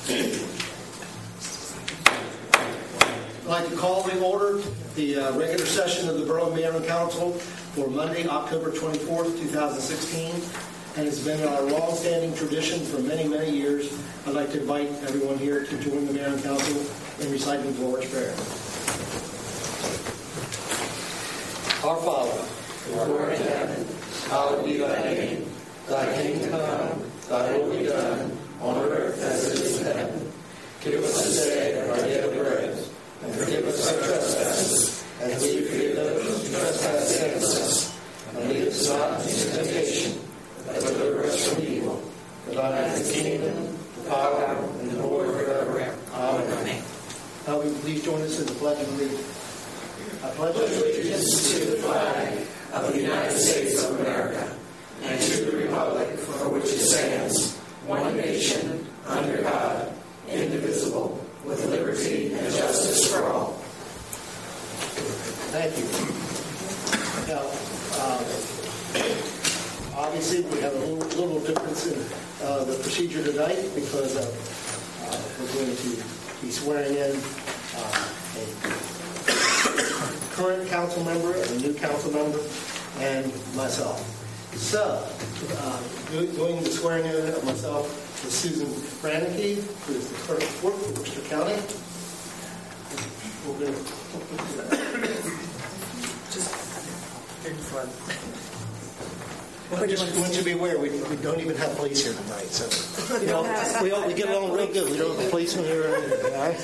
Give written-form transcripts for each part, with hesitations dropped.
I'd like to call to order the regular session of the Berlin-Maryland Council for Monday, October 24th, 2016. And it's been our long-standing tradition for many, many years. I'd like to invite everyone here to join the Maryland Council in reciting the Lord's Prayer. Our Father, who art in heaven, hallowed be thy name. Thy kingdom come, thy will be done, on earth as it is in heaven. Give us this day our daily bread, and forgive us our trespasses, as we forgive those who trespass against us. And lead us not into temptation, but deliver us from evil. For thine is the kingdom, the power, and the glory forever. Amen. Now will you please join us in the Pledge of Allegiance. I pledge allegiance to the flag of the United States of America, and to the republic for which it stands, one nation, under God, indivisible, with liberty and justice for all. Thank you. Now, obviously, we have a little difference in the procedure tonight because we're going to be swearing in a current council member, a new council member, and myself. So, doing the swearing in of myself is Susan Brannicky, who is the clerk of Worcester County. We're going to just in front. I just want you to be aware, we don't even have police here tonight, so we get along real good. We don't have a policeman here or anything, all right?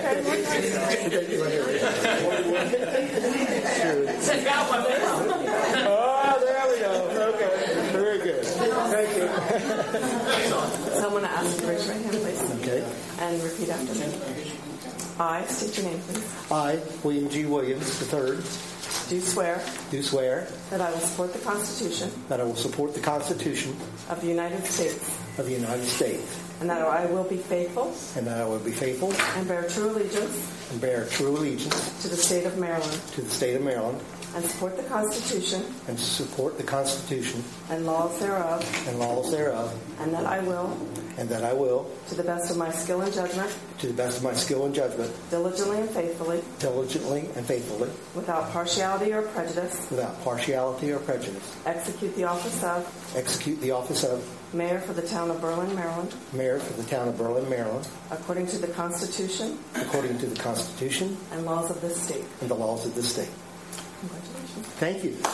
Oh, there we go. Okay, very good. Thank you. So I'm going to ask you to raise your right hand, please. Okay. And repeat after me. I, state your name, please. I, William G. Williams III, do swear that I will support the Constitution of the United States, and that I will be faithful and bear true allegiance to the state of Maryland, and support the Constitution and laws thereof, and that I will to the best of my skill and judgment diligently and faithfully without partiality or prejudice execute the office of Mayor for the town of Berlin, Maryland, according to the Constitution and laws of this state. Congratulations. Thank you.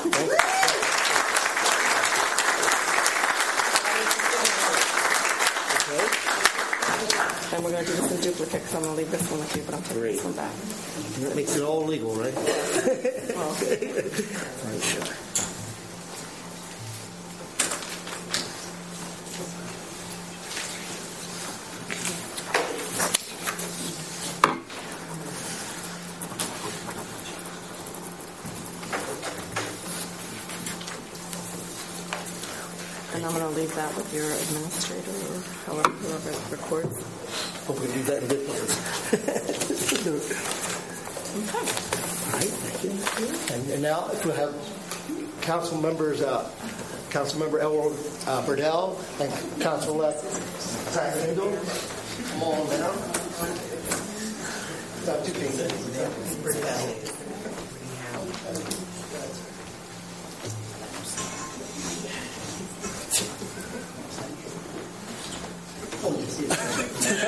And we're going to do this in duplicate because I'm going to leave this one with you, but I'll take this one back. And that makes it all legal, right? Well, I'm sure. and I'm going to leave that with your administrator or whoever records. Hope we can do that in good place. Okay. All right, thank you. And now, if we have council members, Councilmember Elroy Burdell and Council-elect Zach Engel, come on down. Got two things. Oh, yes.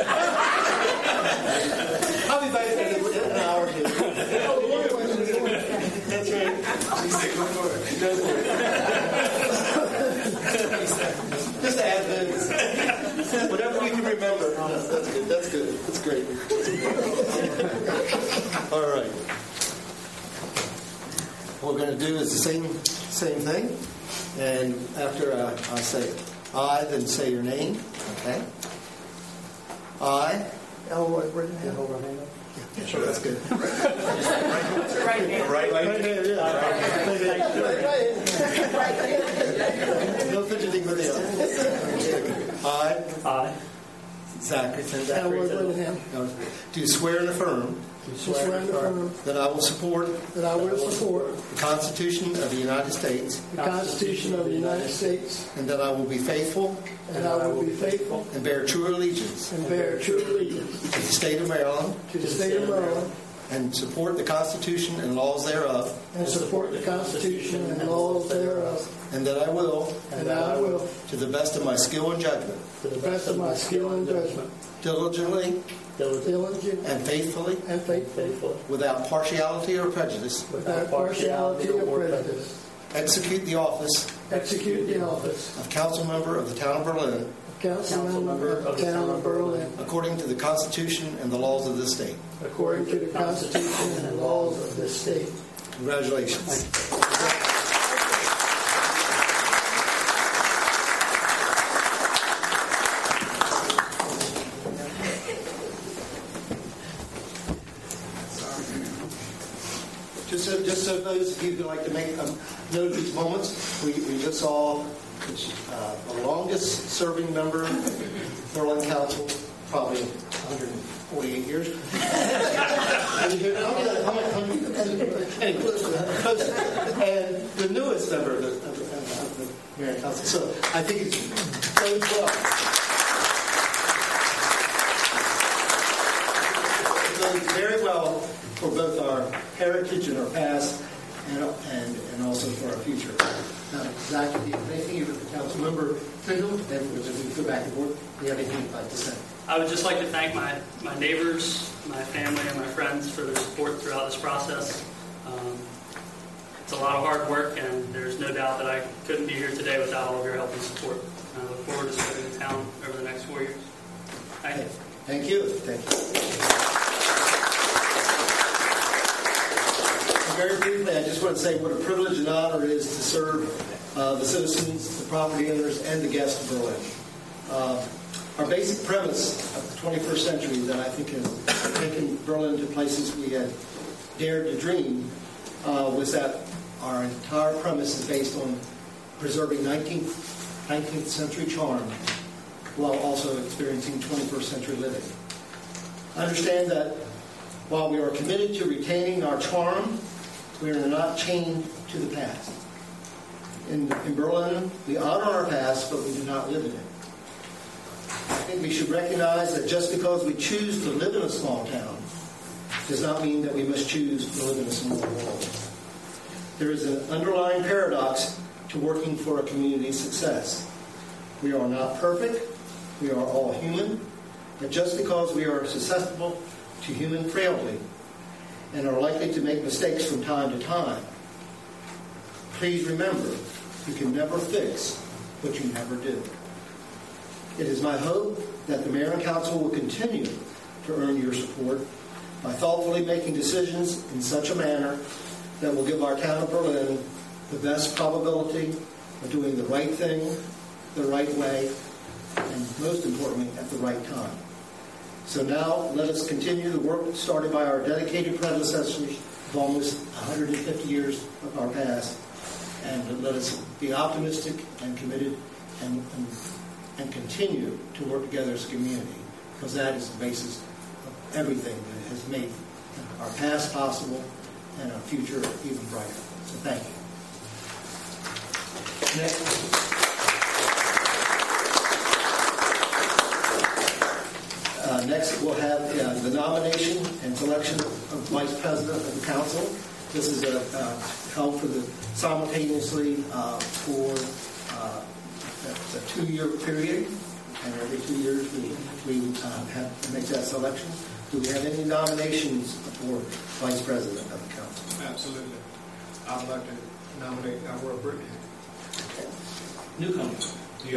I'll be back in an hour or two. That's right. Just add this. Whatever you can remember. That's good. That's good. That's great. All right. What we're going to do is the same thing. And after I say I, then say your name. Okay. I. Elroy Burdell. Hold on, yeah, sure, that's good. Right hand. Right hand, yeah. Right hand. No fidgeting with the other. I. Zachary and Award Brittingham, do swear and affirm that I will support that I will support the Constitution of the United States, the Constitution of the United States, and that I will be faithful and I will be faithful and bear true allegiance and bear true allegiance to the state of Maryland, to the state of Maryland, and support the Constitution and laws thereof, and support the Constitution and laws thereof, and that I will, to the best of my skill and judgment, the best of my skill and judgment, diligently and faithfully, without partiality or prejudice, execute the office of council member of the town of Berlin, according to the Constitution and the laws of this state. Congratulations. Just so those of you who like to make note of these moments, we just saw the longest serving member of Berlin Council, probably 148 years. And the newest member of the Marion Council. So I think it's going well. It goes very well for both our heritage and our past, and also for our future. Now, Zach, do you have anything with the council member Tindall? Then we'll go back and forth. Do you have anything you'd like to say? I would just like to thank my neighbors, my family, and my friends for their support throughout this process. It's a lot of hard work, and there's no doubt that I couldn't be here today without all of your help and support. I look forward to serving the town over the next 4 years. Thank you. Thank you. Thank you. Very briefly, I just want to say what a privilege and honor it is to serve the citizens, the property owners, and the guests of Berlin. Our basic premise of the 21st century that I think has taken Berlin to places we had dared to dream was that our entire premise is based on preserving 19th century charm while also experiencing 21st century living. I understand that while we are committed to retaining our charm, we are not chained to the past. In Berlin, we honor our past, but we do not live in it. I think we should recognize that just because we choose to live in a small town does not mean that we must choose to live in a small world. There is an underlying paradox to working for a community's success. We are not perfect. We are all human. But just because we are susceptible to human frailty and are likely to make mistakes from time to time, please remember, you can never fix what you never do. It is my hope that the Mayor and Council will continue to earn your support by thoughtfully making decisions in such a manner that will give our town of Berlin the best probability of doing the right thing, the right way, and most importantly, at the right time. So now, let us continue the work started by our dedicated predecessors of almost 150 years of our past, and let us be optimistic and committed and continue to work together as a community, because that is the basis of everything that has made our past possible and our future even brighter. So thank you. Next. Next, we'll have the nomination and selection of Vice President of the Council. This is held simultaneously for a 2-year period, and every 2 years we have to make that selection. Do we have any nominations for Vice President of the Council? Absolutely. I'd like to nominate Award Brittingham. Newcomer. Yeah.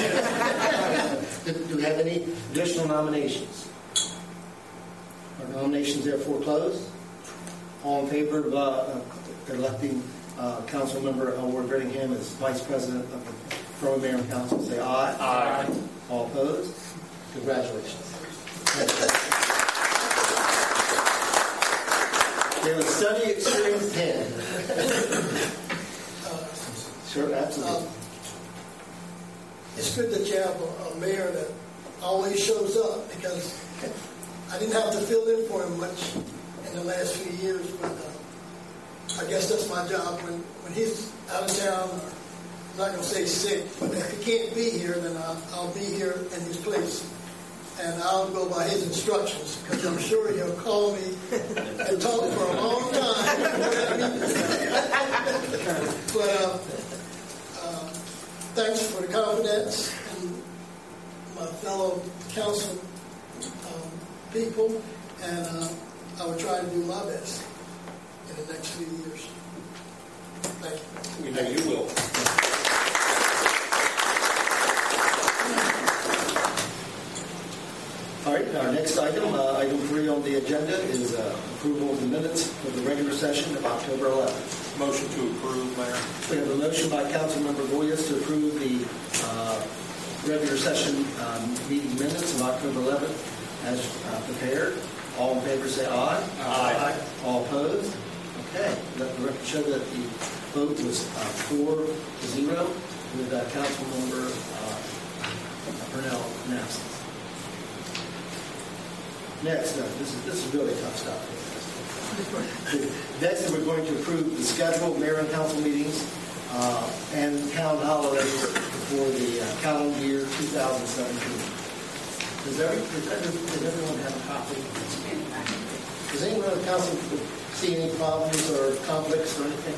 Do we have any additional nominations? Our nominations therefore closed. All in favor of electing Council Member Award Brittingham as Vice President of the Berlin Mayor and Council, say aye. Aye. All opposed? Congratulations. We have a study experience 10. Sure, absolutely. It's good that you have a mayor that always shows up, because I didn't have to fill in for him much in the last few years, but I guess that's my job. When he's out of town, or I'm not going to say sick, but if he can't be here, then I'll be here in his place. And I'll go by his instructions, because I'm sure he'll call me and talk for a long time. But thanks for the confidence and my fellow council people, and I will try to do my best in the next few years. Thank you. We know you will. All right, our next item, item 3 on the agenda, is approval of the minutes of the regular session of October 11th. Motion to approve, Mayor. We have a motion by Councilmember Boyes to approve the regular session meeting minutes of October 11th as prepared. All in favor say aye. Aye. All opposed? Okay. Let the record show that the vote was 4-0 with Councilmember Purnell in absence. Next, this is really tough stuff. Next, we're going to approve the schedule of mayor and council meetings and town holidays for the calendar year 2017. Does everyone have a copy? Does anyone on the council see any problems or conflicts or anything?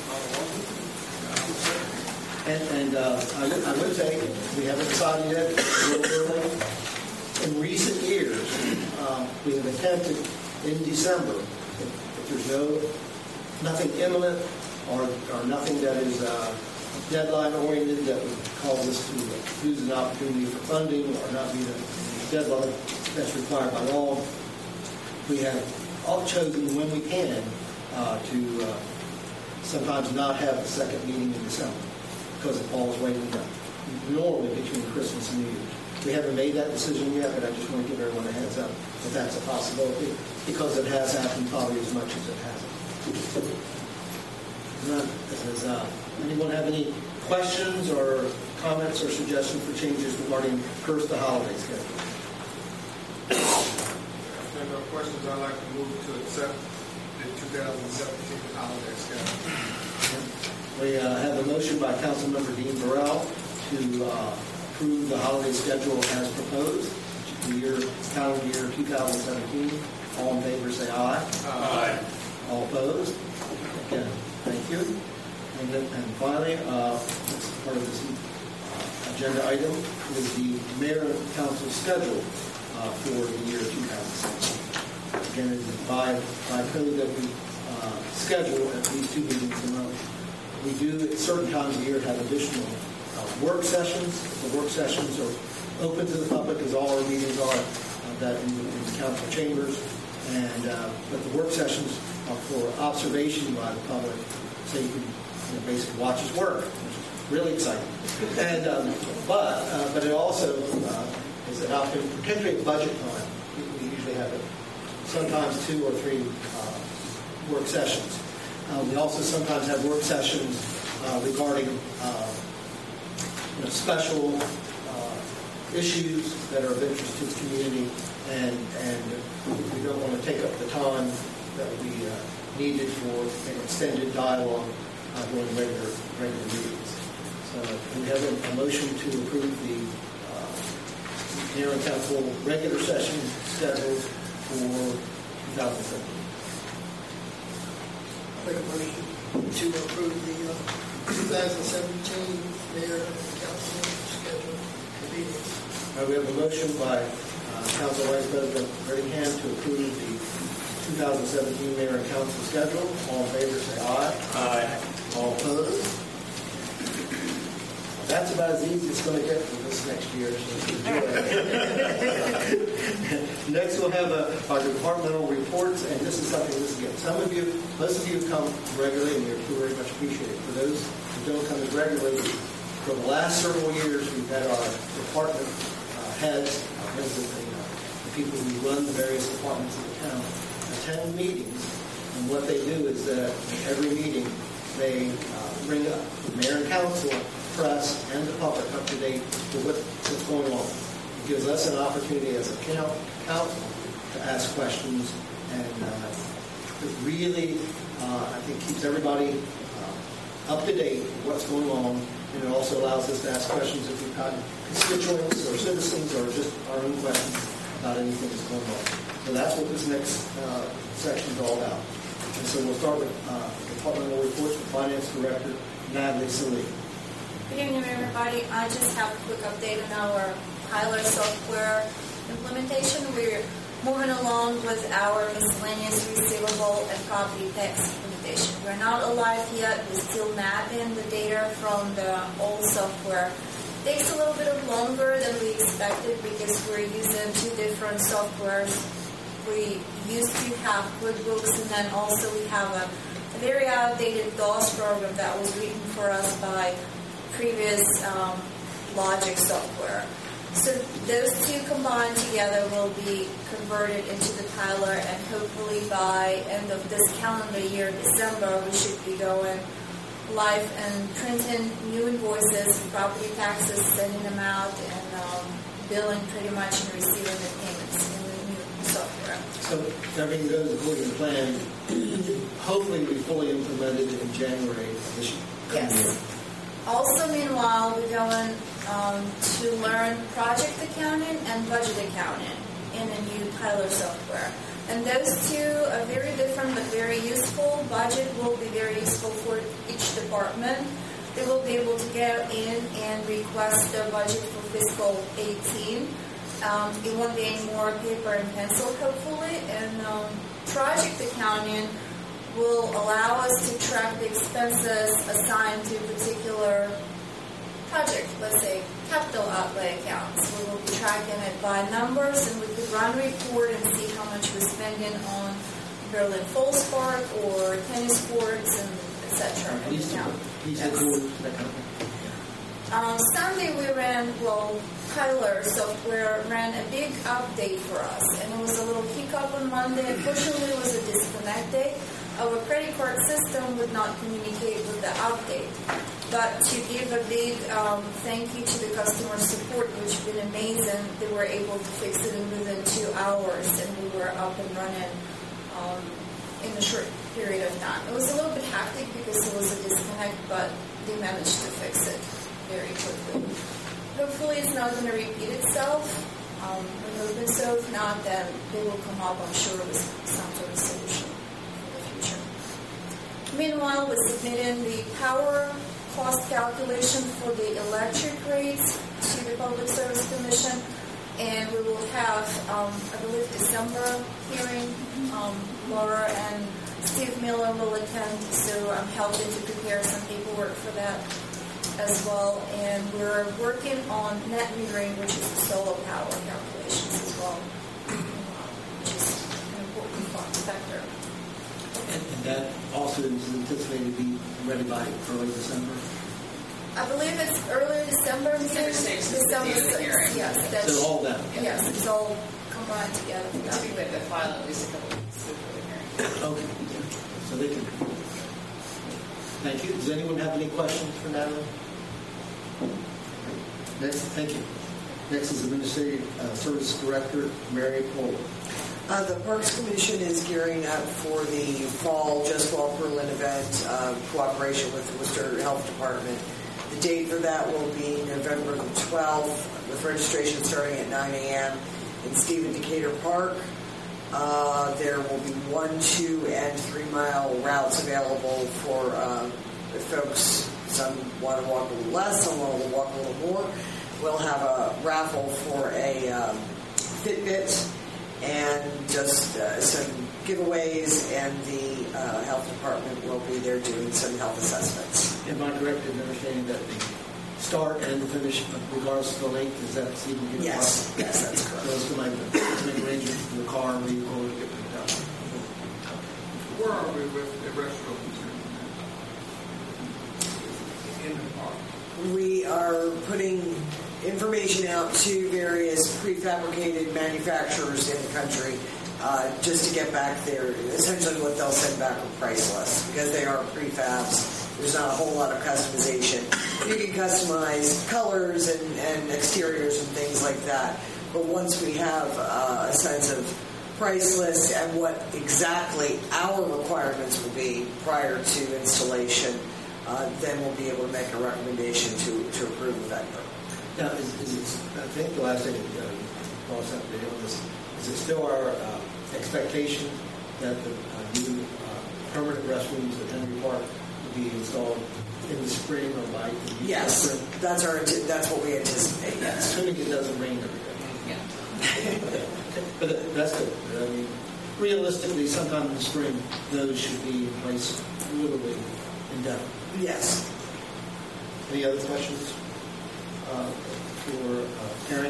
And I would say, we haven't decided yet, a little early. In recent years, we have attempted in December, if there's nothing imminent or nothing that is deadline oriented that would cause us to lose an opportunity for funding or not meet a deadline that's required by law, we have all chosen when we can to sometimes not have the second meeting in December because it falls way in normally between Christmas and New Year's. We haven't made that decision yet, but I just want to give everyone a heads up that that's a possibility because it has happened probably as much as it hasn't. Does anyone have any questions or comments or suggestions for changes regarding first the holiday schedule? If there are no questions, I'd like to move to accept the 2017 holiday schedule. We have a motion by Councilmember Dean Burrell to approve the holiday schedule as proposed, which is the calendar year 2017. All in favor say aye. Aye. All opposed? Again, thank you. And finally, as part of this agenda item is the mayor and council schedule for the year 2017. Again, it is by code that we schedule at least 2 meetings a month. We do at certain times of year have additional work sessions. The work sessions are open to the public, as all our meetings are, that in the council chambers. And but the work sessions are for observation by the public, so you can basically watch us work, which is really exciting. And but it also is an opportunity, particularly at budget time. We usually have sometimes 2 or 3 work sessions. We also sometimes have work sessions regarding special issues that are of interest to the community, and we don't want to take up the time that would be needed for an extended dialogue during regular meetings. So we have a motion to approve the mayor and council regular session schedule for 2017. Make a motion to approve the 2017 mayor and council schedule meetings. We have a motion by Council Vice President Brittingham to approve the 2017 mayor and council schedule. All in favor say aye. Aye. All opposed? That's about as easy as it's going to get for this next year. So next, we'll have our departmental reports, and this is something. Most of you come regularly, and you're very much appreciated. For those who don't come as regularly, for the last several years, we've had our department heads, the people who run the various departments of the town, attend meetings, and what they do is that every meeting they bring up the mayor and council, press, and the public up to date with what's going on. gives us an opportunity as a council to ask questions, and it really, I think, keeps everybody up to date with what's going on, and it also allows us to ask questions if we've got constituents or citizens or just our own questions about anything that's going on. So that's what this next section is all about. And so we'll start with departmental reports with Finance Director Natalie Salee. Good evening, everybody. I just have a quick update on our Tyler software implementation. We're moving along with our miscellaneous receivable and property tax implementation. We're not alive yet. We're still mapping the data from the old software. It takes a little bit longer than we expected because we're using two different softwares. We used to have QuickBooks, and then also we have a very outdated DOS program that was written for us by previous Logic software. So those two combined together will be converted into the Tyler, and hopefully by end of this calendar year, December, we should be going live and printing new invoices, property taxes, sending them out, and billing pretty much and receiving the payments in the new software. So if everything goes according to plan, hopefully we'll be fully implemented in January of this year. Yes. Also, meanwhile, we're going to learn project accounting and budget accounting in a new Tyler software. And those two are very different but very useful. Budget will be very useful for each department. They will be able to go in and request their budget for fiscal 18. It won't be any more paper and pencil, hopefully. And project accounting will allow us to track the expenses assigned to a particular project, let's say capital outlay accounts. We will be tracking it by numbers, and we could run a report and see how much we're spending on Berlin Falls Park or tennis courts and etc. Sunday we ran, Tyler software ran a big update for us, and it was a little hiccup on Monday. Unfortunately, it was a disconnect day. Our credit card system would not communicate with the update. But to give a big thank you to the customer support, which has been amazing, they were able to fix it within 2 hours, and we were up and running in a short period of time. It was a little bit hectic because it was a disconnect, but they managed to fix it very quickly. Hopefully it's not going to repeat itself. We're hoping so. If not, then they will come up, I'm sure, with some sort of solution for the future. Meanwhile, we're submitting the power cost calculation for the electric rates to the Public Service Commission, and we will have, I believe, December hearing. Laura and Steve Miller will attend, so I'm helping to prepare some paperwork for that as well. And we're working on net metering, which is the solar power calculations as well, which is an important factor. And that also is anticipated to be ready by early December? I believe it's early December. December 6th. December 6th. Yes. That's, so all done? Yes, it's all combined together. Typically, they file at least a couple of weeks before the hearing. Okay. So they can. Thank you. Does anyone have any questions for Natalie? Next, thank you. Next is Administrative Service Director Mary Poehler. The Parks Commission is gearing up for the fall Just Walk Berlin event, cooperation with the Worcester Health Department. The date for that will be November the 12th, with registration starting at 9 a.m. in Stephen Decatur Park. There will be 1, 2, and 3 mile routes available for folks. Some want to walk a little less, some want to walk a little more. We'll have a raffle for a Fitbit and just some giveaways, and the health department will be there doing some health assessments. Am I correct in understanding that the start and the finish, regardless of the length, is that Stephen Decatur Park? Yes, that's correct. So it's going to make arrangements for the car and vehicle to get picked up. Where are we with the restrooms in the park? We are putting information out to various prefabricated manufacturers in the country just to get back there. Essentially what they'll send back are priceless because they are prefabs. There's not a whole lot of customization. You can customize colors and exteriors and things like that, But once we have a sense of price list and what exactly our requirements will be prior to installation, then we'll be able to make a recommendation to approve the vendor. Now, I think the last thing Paul said on this, is it still our expectation that the new permanent restrooms at Henry Park will be installed in the spring or by the Yes, spring? that's what we anticipate. Yes. Assuming it doesn't rain every day. Yeah. But that's good. I mean, realistically, sometime in the spring, those should be in place literally indefinitely. Yes. Any other questions for Karen?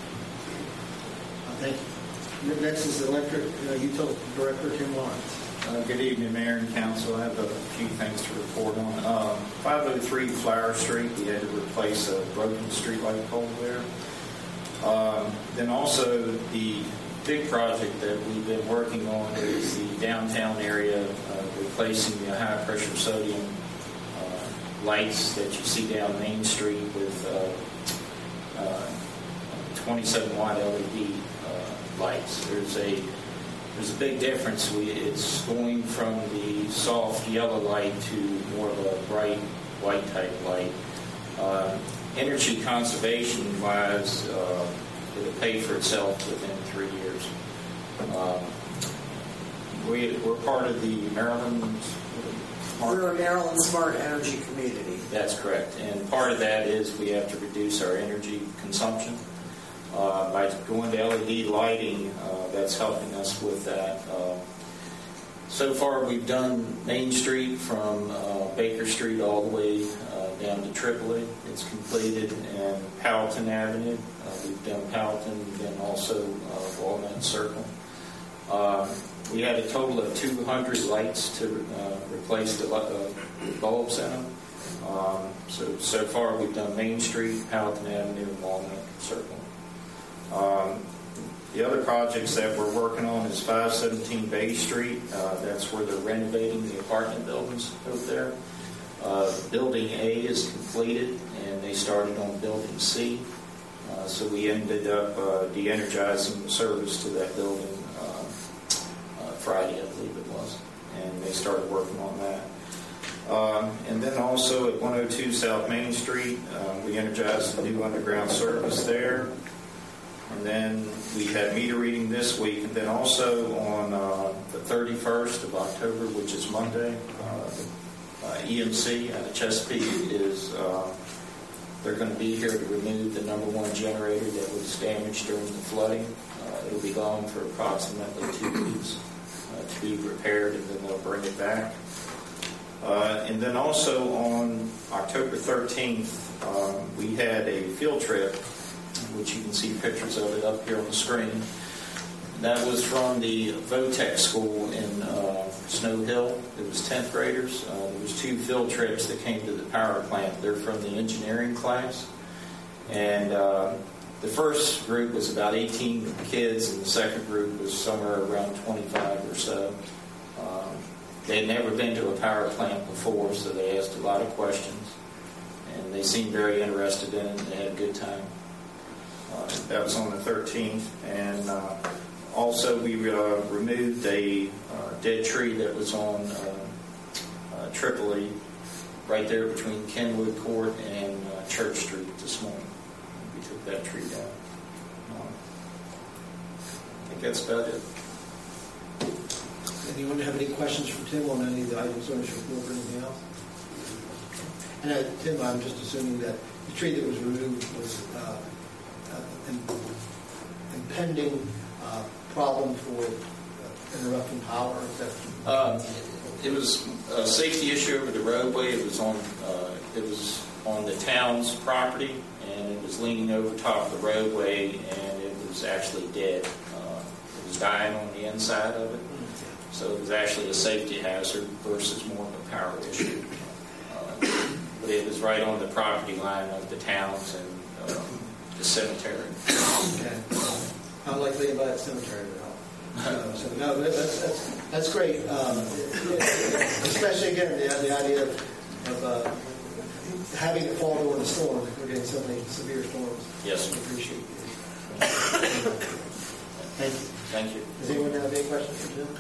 Thank you. Next is Electric Utility Director Tim Lawrence. Good evening, Mayor and Council. I have a few things to report on. 503 Flower Street, we had to replace a broken streetlight pole there. Then also the big project that we've been working on is the downtown area, replacing the high-pressure sodium lights that you see down Main Street with 27-watt LED lights. There's a big difference. It's going from the soft yellow light to more of a bright white type light. Energy conservation wise, it'll pay for itself within 3 years. We're part of the Maryland We're a Maryland Smart Energy Community. That's correct. And part of that is we have to reduce our energy consumption. By going to LED lighting, that's helping us with that. So far, we've done Main Street from Baker Street all the way down to Tripoli. It's completed, and Powelton Avenue. We've done Powelton, then also Walnut Circle. We had a total of 200 lights to replace the bulbs in them. So far, we've done Main Street, Powelton Avenue, and Walnut Circle. The other projects that we're working on is 517 Bay Street. That's where they're renovating the apartment buildings over there. Building A is completed, and they started on Building C. So we ended up de-energizing the service to that building Friday, I believe it was, and they started working on that. And then also at 102 South Main Street, we energized a new underground service there. And then we had meter reading this week. And then also on the 31st of October, which is Monday, EMC out of Chesapeake is they're going to be here to remove the number one generator that was damaged during the flooding. It'll be gone for approximately 2 weeks to be repaired, and then they'll bring it back. And then also on October 13th, we had a field trip, which you can see pictures of it up here on the screen. That was from the Votech school in Snow Hill. It was 10th graders. There was 2 field trips that came to the power plant. They're from the engineering class. And the first group was about 18 kids, and the second group was somewhere around 25 or so. They had never been to a power plant before, so they asked a lot of questions. And they seemed very interested in it, and they had a good time. That was on the 13th. And also we removed a dead tree that was on Tripoli, right there between Kenwood Court and Church Street this morning. We took that tree down. I think that's about it. Anyone have any questions for Tim on any of the items on his report or anything else? And Tim, I'm just assuming that the tree that was removed was impending problem for interrupting power. It was a safety issue over the roadway. It was on the town's property, and it was leaning over top of the roadway, and it was actually dead. It was dying on the inside of it. So it was actually a safety hazard versus more of a power issue. But it was right on the property line of the towns and the cemetery. Okay. How likely about that cemetery at all? So, no, that's great. Especially, again, the idea of having it fall during the storm. We're getting so many severe storms. Yes. I appreciate Thank you. Thank you. Does anyone have any questions for Jim?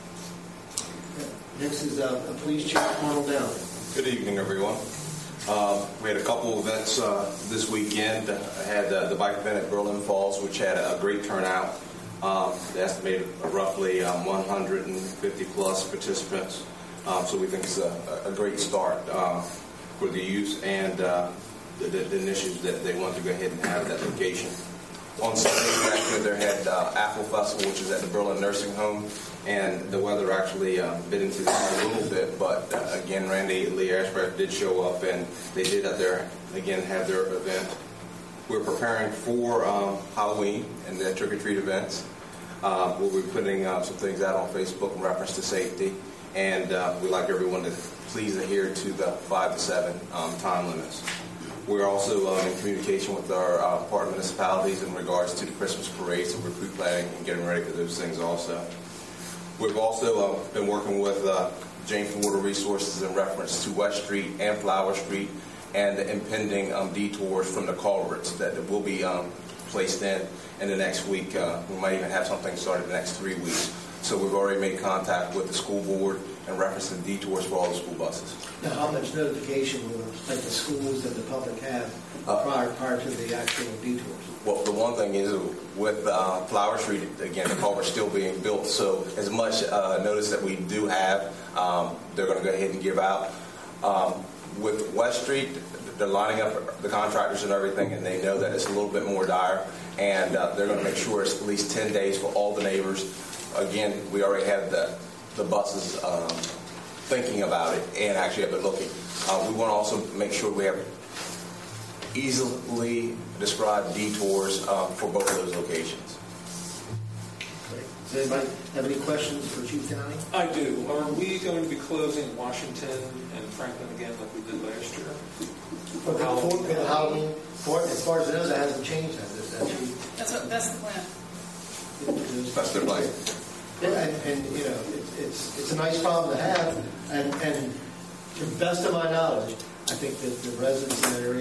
Next is Police Chief Arnold Downing. Good evening, everyone. We had a couple events this weekend. I had the bike event at Berlin Falls, which had a great turnout. They estimated roughly 150 plus participants. So we think it's a great start for the youth and the initiatives that they want to go ahead and have at that location. On Sunday, actually, they had Apple Festival, which is at the Berlin Nursing Home, and the weather actually bit into that a little bit, but again, Randy Lee Ashbrook did show up, and they did have their event. We're preparing for Halloween and the trick-or-treat events. We'll be putting some things out on Facebook in reference to safety, and we'd like everyone to please adhere to the 5 to 7 time limits. We're also in communication with our partner municipalities in regards to the Christmas parades, so we're pre-planning and getting ready for those things also. We've also been working with James Water Resources in reference to West Street and Flower Street and the impending detours from the culverts that will be placed in the next week. We might even have something started in the next 3 weeks. So we've already made contact with the school board in reference to detours for all the school buses. Now, how much notification will the schools and the public have prior to the actual detours? Well, the one thing is with Flower Street, again, the culvert's still being built, so as much notice that we do have, they're going to go ahead and give out. With West Street, they're lining up the contractors and everything, and they know that it's a little bit more dire, and they're going to make sure it's at least 10 days for all the neighbors. Again, we already have the buses thinking about it and actually have been looking. We want to also make sure we have easily described detours for both of those locations. Does anybody have any questions for Chief Downing? I do. Are we going to be closing Washington and Franklin again like we did last year? For Halloween? As far as it knows, it hasn't changed, has it? That's the plan. That's their plan. And you know, it's a nice problem to have, and to the best of my knowledge, I think that the residents in that area,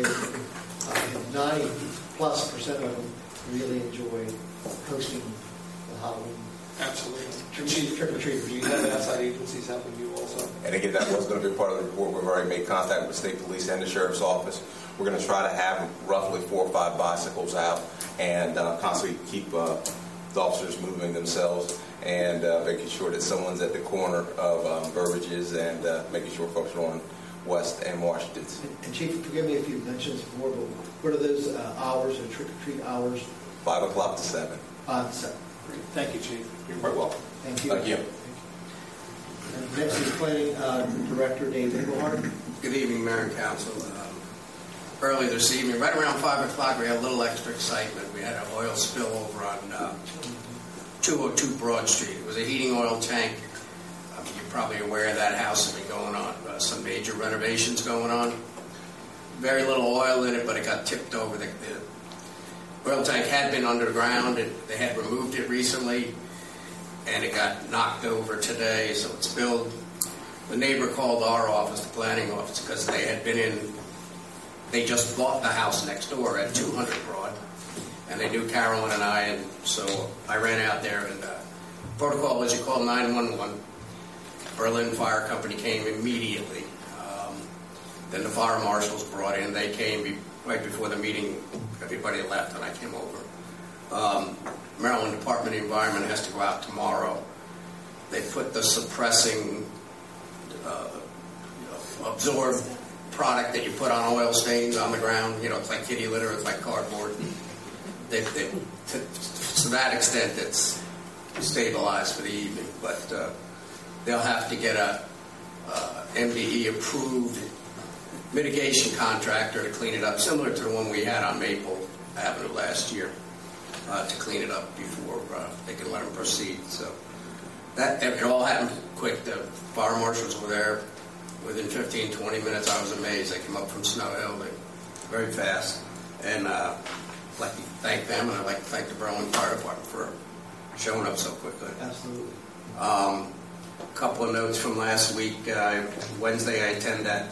90+% of them really enjoy hosting the Halloween. Absolutely. Trick-or-treaters. Do you have outside agencies helping you also? And again, that was going to be part of the report. We've already made contact with the state police and the sheriff's office. We're going to try to have roughly 4 or 5 bicycles out and constantly keep the officers moving themselves and making sure that someone's at the corner of Burbage's and making sure folks are on West and Washington. And Chief, forgive me if you've mentioned this before, but what are those hours, or trick-or-treat hours? 5 o'clock to 7. 5 to 7. Thank you, Chief. You're very welcome. Thank you. Thank you. Next is Planning Director Dave Engelhardt. Good evening, Mayor and Council. Early this evening, right around 5 o'clock, we had a little extra excitement. We had an oil spill over on 202 Broad Street. It was a heating oil tank. You're probably aware that house has been going on. Some major renovations going on. Very little oil in it, but it got tipped over. The oil tank had been underground. They had removed it recently, and it got knocked over today, so it spilled. The neighbor called our office, the planning office, because they just bought the house next door at 200 Broad, and they knew Carolyn and I, and so I ran out there, and protocol was you call 911. Berlin Fire Company came immediately. Then the fire marshals brought in. They came right before the meeting. Everybody left, and I came over. Maryland Department of the Environment has to go out tomorrow. They put the suppressing absorbed product that you put on oil stains on the ground. You know, it's like kitty litter, it's like cardboard. To that extent, it's stabilized for the evening. But they'll have to get a MDE approved mitigation contractor to clean it up, similar to the one we had on Maple Avenue last year, to clean it up before they can let them proceed. So that it all happened quick. The fire marshals were there within 15, 20 minutes. I was amazed. They came up from Snow Hill very fast. And I'd like to thank them, and I'd like to thank the Berlin Fire Department for showing up so quickly. Absolutely. A couple of notes from last week. Wednesday, I attended that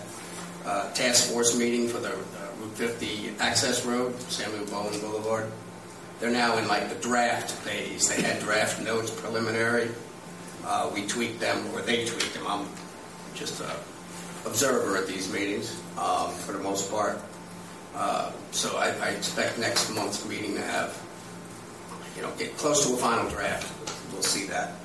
task force meeting for the Route 50 access road, Samuel Bowen Boulevard. they're now in like the draft phase. They had draft notes preliminary. We tweaked them, or they tweaked them. I'm just an observer at these meetings for the most part. So I expect next month's meeting to have, get close to a final draft. We'll see that.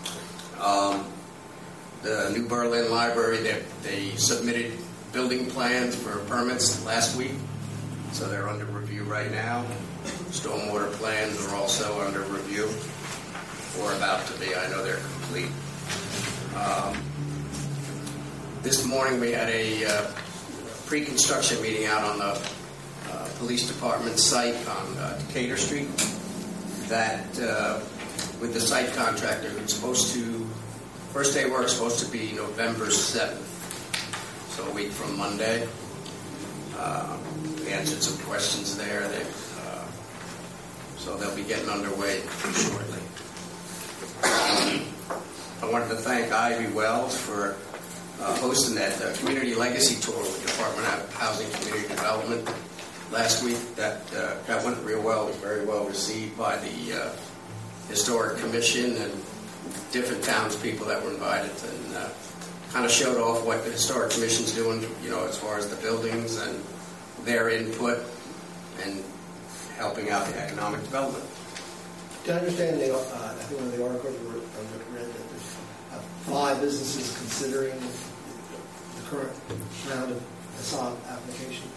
The New Berlin Library, they submitted building plans for permits last week, so they're under review right now. Stormwater plans are also under review, or about to be. I know they're complete. This morning we had a pre-construction meeting out on the police department site on Decatur Street. That with the site contractor, who's supposed to, first day work is supposed to be November 7th, so a week from Monday. We answered some questions there. So they'll be getting underway shortly. I wanted to thank Ivy Wells for hosting that community legacy tour with the Department of Housing and Community Development last week. That went real well. It was very well received by the Historic Commission and different townspeople that were invited, and kind of showed off what the Historic Commission's doing, as far as the buildings and their input and helping out the economic development. Do I understand, I think one of the articles I read that there's 5 businesses considering the current round of facade applications?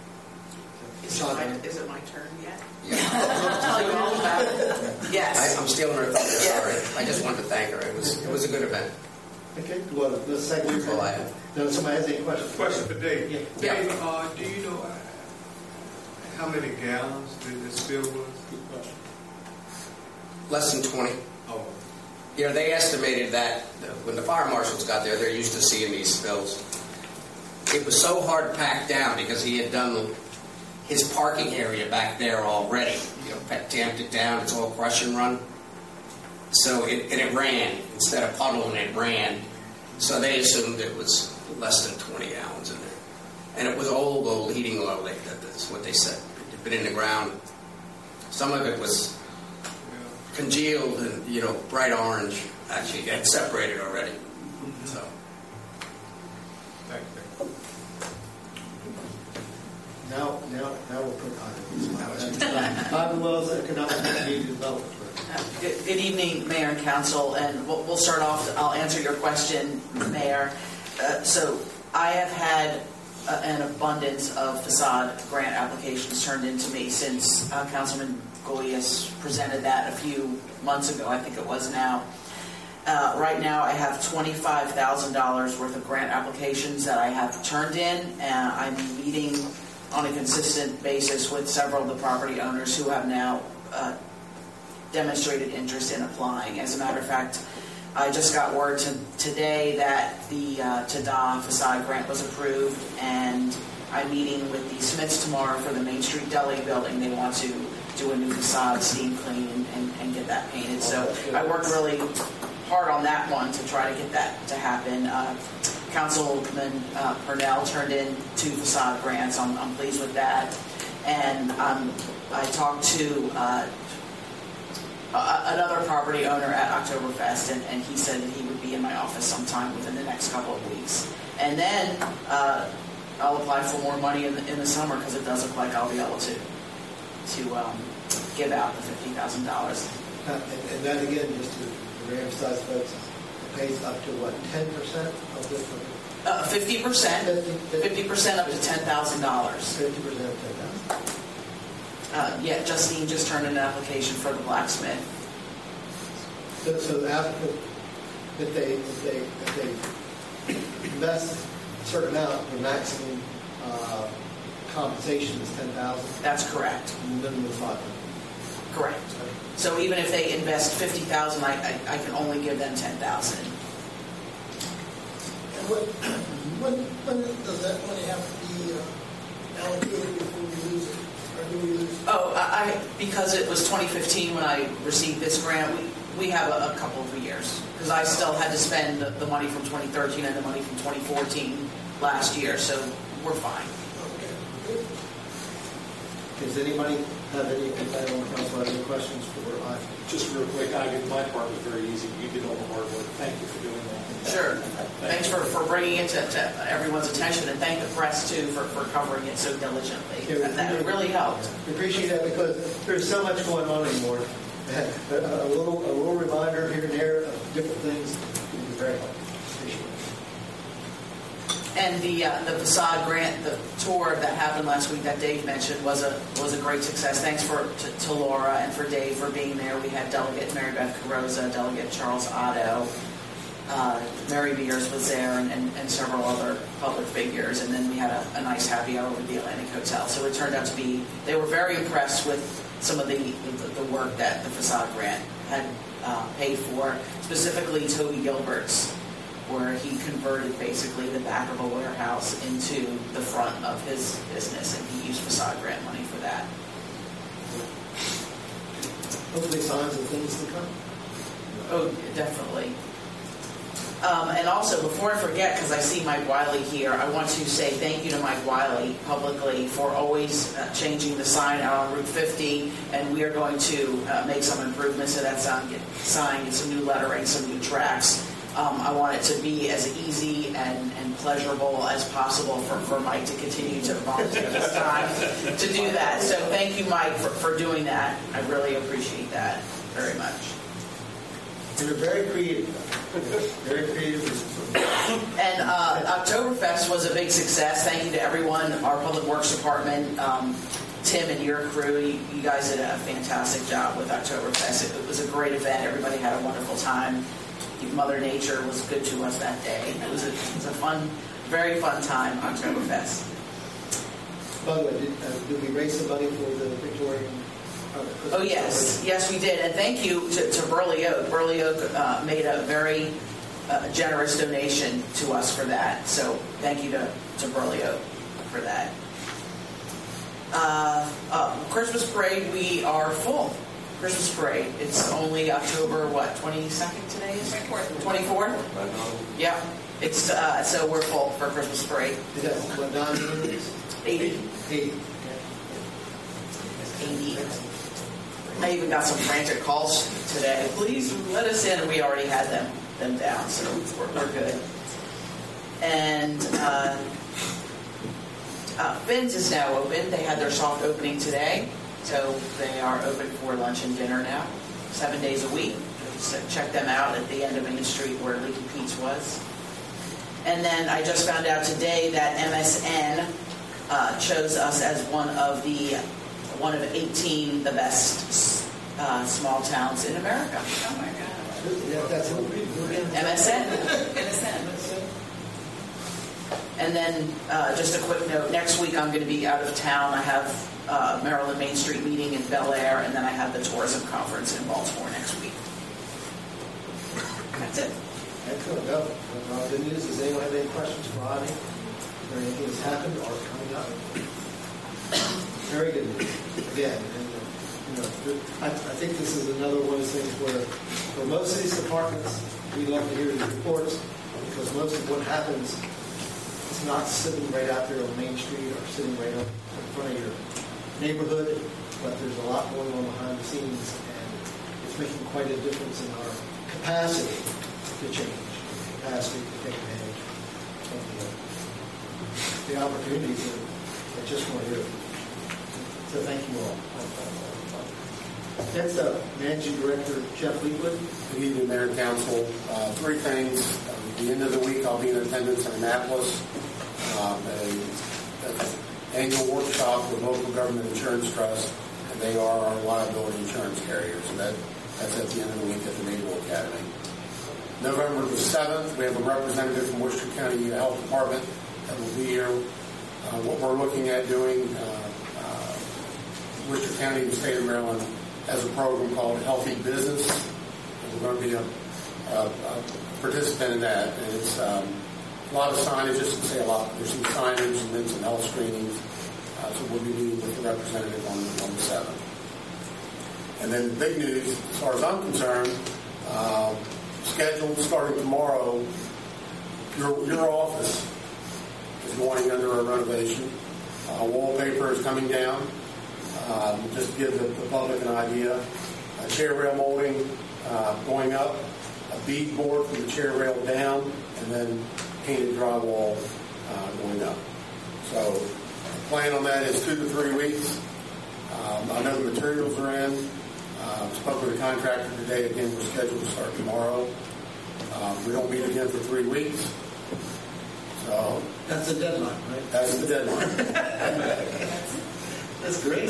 Is it my turn yet? Yeah. I'll tell you all about it. Yes. I'm stealing her thunder. Sorry. I just wanted to thank her. It was a good event. Okay. Well, the second. That's all I have. No, somebody has any questions? Question for Dave. Yeah. Dave, do you know how many gallons did this spill was? Good question. Less than 20. Oh. They estimated that when the fire marshals got there, they're used to seeing these spills. It was so hard packed down because he had done his parking area back there already. Damped it down. It's all crush and run. So it ran. Instead of puddling, it ran. So they assumed it was less than 20 gallons in there. And it was old heating oil. That's what they said. It had been in the ground. Some of it was congealed and, bright orange. Actually, it had separated already. Mm-hmm. So. Thank you. Now we'll put Ivy Wells, Economic and Community Development. Good evening, Mayor and Council, and we'll start off. I'll answer your question, Mayor. So I have had an abundance of facade grant applications turned into me since Councilman Golias presented that a few months ago, I think it was now. Right now I have $25,000 worth of grant applications that I have turned in, and I'm meeting on a consistent basis with several of the property owners who have now demonstrated interest in applying. As a matter of fact, I just got word today that the Tada facade grant was approved, and I'm meeting with the Smiths tomorrow for the Main Street Deli building. They want to do a new facade, steam clean, and get that painted. So I worked really hard on that one to try to get that to happen. Councilman Purnell turned in 2 facade grants. I'm pleased with that. And I talked to another property owner at Oktoberfest, and he said that he would be in my office sometime within the next couple of weeks. And then I'll apply for more money in the summer, because it does look like I'll be able to give out the $50,000. And that again, just to reemphasize, folks, it pays up to what, 10% of this? 50%. 50% up to $10,000. 50% of 10,000. Yeah, Justine just turned in an application for the blacksmith. So the applicant, if they invest a certain amount, the maximum compensation is $10,000. That's correct. And the minimum is $500. Correct. So even if they invest $50,000, I can only give them $10,000. And when does that money have to be allocated before we lose it? Or do we lose it? Oh, because it was 2015 when I received this grant, we have a couple of years, because I still had to spend the money from 2013 and the money from 2014 last year, so we're fine. Does anybody have any, anyone on council have any questions for Ivy? Just real quick, Ivy, my part was very easy. You did all the hard work. Thank you for doing that. Sure. Thanks for bringing it to everyone's attention, and thank the press, too, for covering it so diligently. That really helped. We appreciate that because there's so much going on anymore. A little reminder here and there of different things would be very helpful. Appreciate it. And the facade grant, the tour that happened last week that Dave mentioned was a great success. Thanks to Laura and for Dave for being there. We had Delegate Mary Beth Carroza, Delegate Charles Otto, Mary Beers was there, and several other public figures. And then we had a nice happy hour with the Atlantic Hotel. So it turned out to be, they were very impressed with some of the work that the facade grant had paid for, specifically Toby Gilbert's, where he converted basically the back of a warehouse into the front of his business, and he used facade grant money for that. Hopefully signs of things to come. Oh, definitely. And also, before I forget, because I see Mike Wiley here, I want to say thank you to Mike Wiley publicly for always changing the sign out on Route 50, and we are going to make some improvements to that sign, get some new lettering, some new tracks. I want it to be as easy and pleasurable as possible for Mike to continue to volunteer his time to do that. So thank you, Mike, for doing that. I really appreciate that very much. You're very creative. Very creative. And Oktoberfest was a big success. Thank you to everyone, our Public Works Department, Tim and your crew. You guys did a fantastic job with Oktoberfest. It was a great event. Everybody had a wonderful time. Mother Nature was good to us that day. It was a fun, very fun time, Oktoberfest. By the way, did we raise some money for the Victorian? Oh, yes. Yes, we did. And thank you to Burley Oak. Burley Oak made a very generous donation to us for that. So thank you to Burley Oak for that. Christmas parade, we are full. Christmas parade. It's only October, 22nd today? 24th? Yeah. It's so we're full for Christmas parade. Is that what Don is? 80. 80. 80. I even got some frantic calls today. Please let us in, and we already had them down, so we're good. And Finn's is now open. They had their soft opening today, so they are open for lunch and dinner now, 7 days a week. So check them out at the end of Main Street where Leaky Pete's was. And then I just found out today that MSN chose us as one of 18 the best small towns in America. Oh my God. Yeah, that's MSN. MSN. And then just a quick note, next week I'm going to be out of town. I have Maryland Main Street meeting in Bel Air, and then I have the tourism conference in Baltimore next week. That's it. Excellent. Well, good news. Does anyone have any questions for Ivy? Or anything that's happened or coming up? Very good news. Again, I think this is another one of those things where for most of these departments, we love to hear the reports because most of what happens is not sitting right out there on Main Street or sitting right up in front of your neighborhood, but there's a lot going on behind the scenes, and it's making quite a difference in our capacity to change, capacity to take advantage of the opportunities that just weren't here. So thank you all. Next up, Managing Director Jeff Fleetwood. Good evening, Mayor and Council. Three things. At the end of the week, I'll be in attendance in Annapolis. An annual workshop with Local Government Insurance Trust, and they are our liability insurance carrier. So that's at the end of the week at the Naval Academy. November the 7th, we have a representative from Worcester County Health Department that will be here. What we're looking at doing, Worcester County and the state of Maryland has a program called Healthy Business. And we're going to be a participant in that. And it's a lot of signage, just to say a lot. There's some signage and then some health screenings. So we'll be meeting with the representative on the 7th. And then the big news, as far as I'm concerned, scheduled starting tomorrow, your office is going under a renovation. Wallpaper is coming down. Just to give the public an idea, a chair rail molding going up, a bead board from the chair rail down, and then painted drywall going up. So the plan on that is 2 to 3 weeks. I know the materials are in. Spoke with the contractor today. Again, we're scheduled to start tomorrow. We don't meet again for 3 weeks. So that's the deadline, right? That's the deadline. That's great.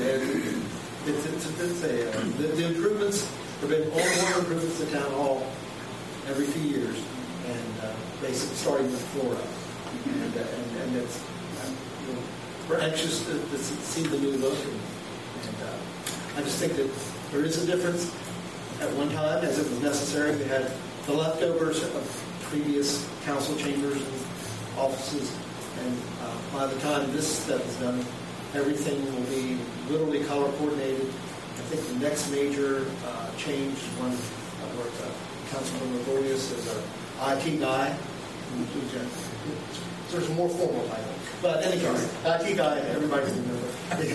The improvements, there have been more improvements to Town Hall every few years, and basically starting with the floor up. And it's, we're anxious to see the new look, and I just think that there is a difference. At one time, as it was necessary, we had the leftovers of previous council chambers and offices, and by the time this step is done, everything will be literally color coordinated. I think the next major change is one where Councilman Gregorius is an IT guy. There's a more formal title. But anyway, IT guy, everybody's remember,